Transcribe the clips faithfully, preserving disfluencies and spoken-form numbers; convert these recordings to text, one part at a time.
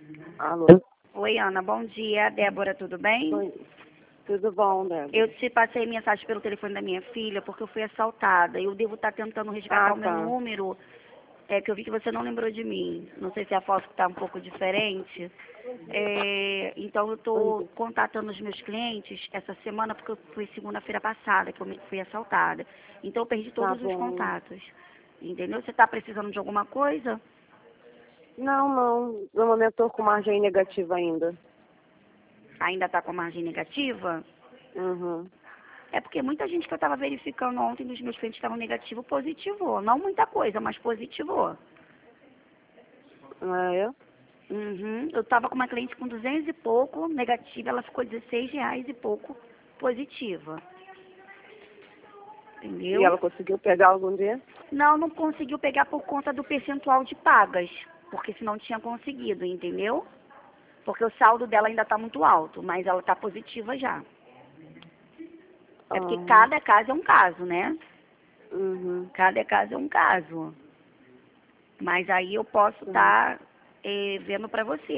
Alô? Oi, Ana, bom dia. Débora, tudo bem? Oi. Tudo bom, Débora? Eu te passei mensagem pelo telefone da minha filha porque eu fui assaltada. Eu devo estar tentando resgatar Ah, o meu tá. número, é que eu vi que você não lembrou de mim. Não sei se a foto está um pouco diferente. É, então eu estou contatando os meus clientes essa semana porque eu fui segunda-feira passada que eu me- fui assaltada. Então eu perdi Tá todos os bom. contatos. Entendeu? Você está precisando de alguma coisa? Não, não. No momento estou com margem negativa ainda. Ainda está com margem negativa? Uhum. É porque muita gente que eu estava verificando ontem dos meus clientes estavam negativo, positivou. Não muita coisa, mas positivou. Ah, é? Uhum. Eu estava com uma cliente com duzentos e pouco negativa, ela ficou dezesseis reais e pouco positiva. E Entendeu? ela conseguiu pegar algum dia? Não, não conseguiu pegar por conta do percentual de pagas, porque senão tinha conseguido, entendeu? Porque o saldo dela ainda está muito alto, mas ela está positiva já. É porque Ah, cada caso é um caso, né? uhum. Cada caso é um caso. Mas aí eu posso Uhum. estar vendo pra você,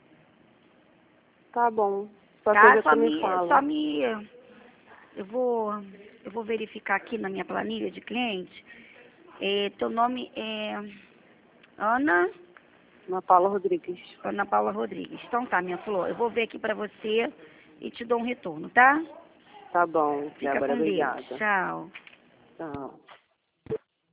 Tá bom. Qualquer tá? coisa Só tu me me, fala. só me, eu vou, eu vou verificar aqui na minha planilha de cliente. É, teu nome é Ana, Ana Paula Rodrigues. Ana Paula Rodrigues. Então tá, minha flor, eu vou ver aqui pra você e te dou um retorno, tá? Tá bom, Fica Débora. com Deus. Obrigada. Tchau. Tchau.